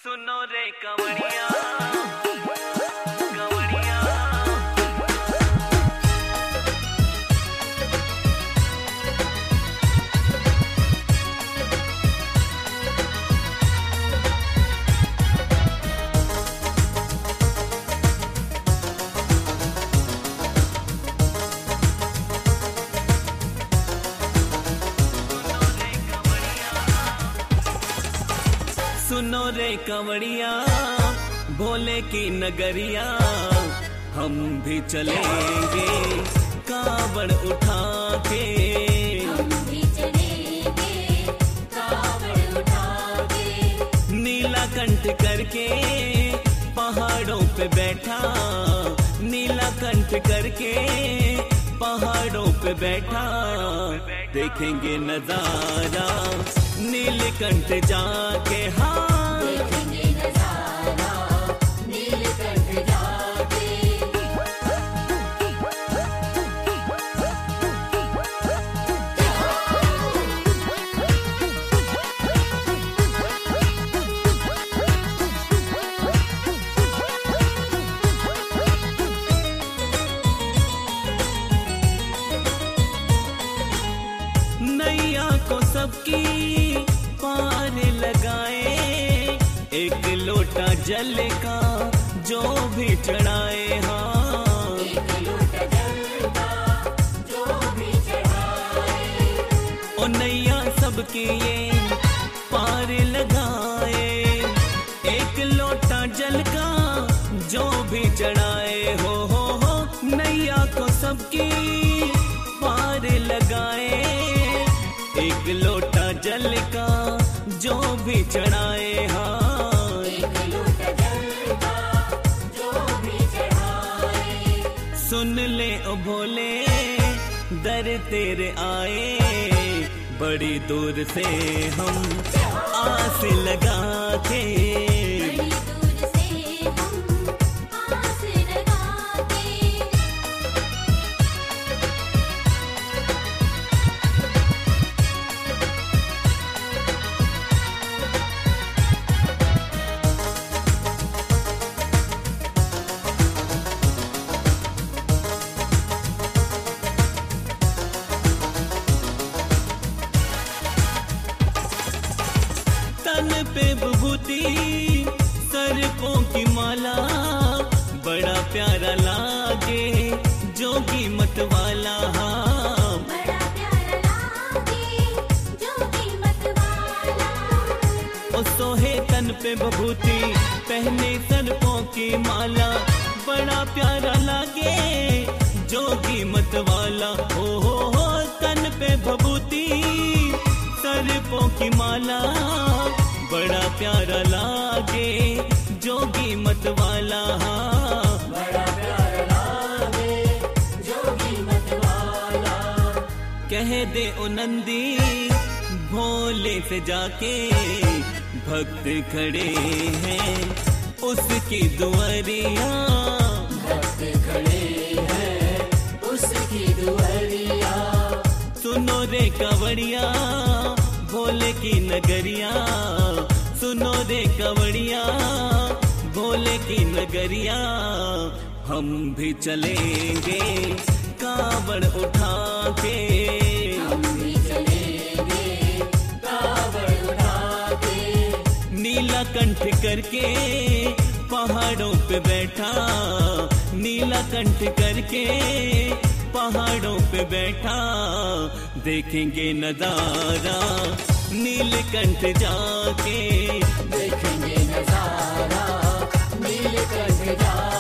सुनो रे कवड़िया कवड़िया। सुनो रे कवड़िया भोले की नगरिया, हम भी चलेंगे कावड़ उठा के, हम भी चलेंगे कावड़ उठा के। नीलाकंठ करके पहाड़ों पे बैठा, नीलाकंठ करके पहाड़ों पे बैठा, देखेंगे नजारा नीलकंठ जाके। हाँ देखेंगे नजारा नीलकंठ जाके। नैया को सबकी पार लगाए, एक लोटा जल का जो भी चढ़ाए। हाँ एक लोटा जल का जो भी चढ़ाए। ओ नैया सबकी ये पार लगाए, एक लोटा जल का जो भी चढ़ाए। हो नैया को सबकी पार लगाए, एक लोटा जल का जो भी चढ़ाए। हाँ एक लोटा जल का जो भी चढ़ाए। सुन ले ओ भोले दर तेरे आए, बड़ी दूर से हम आस लगा के, बड़ी दूर से हम आस लगा के। तन पे विभूति सर्पों की माला, बड़ा प्यारा लागे जोगी मत वाला। हाँ बड़ा प्यारा लागे जोगी मत वाला। ओ सोहे तन पे विभूति पहने सर्पों की माला, बड़ा प्यारा लागे जोगी मत वाला। हो तन पे विभूति सर्पों की माला, बड़ा प्यारा लागे जोगी मत वाला। बड़ा प्यारा लागे जोगी मत वाला। कह दे ओ नंदी भोले से जाके, भक्त खड़े हैं उसकी दुआरिया, भक्त खड़े हैं उसकी दुआरिया। सुनो रे कवड़िया भोले की नगरिया, सुनो रे कवड़िया भोले की नगरिया, हम भी चलेंगे कावड़ उठा के, हम भी चलेंगे कावड़ उठा के। नीलाकंठ करके पहाड़ों पे बैठा, नीलाकंठ करके पहाड़ों पे बैठा, देखेंगे नजारा नीलकंठ जाके, देखेंगे नजारा नीलकंठ जाके।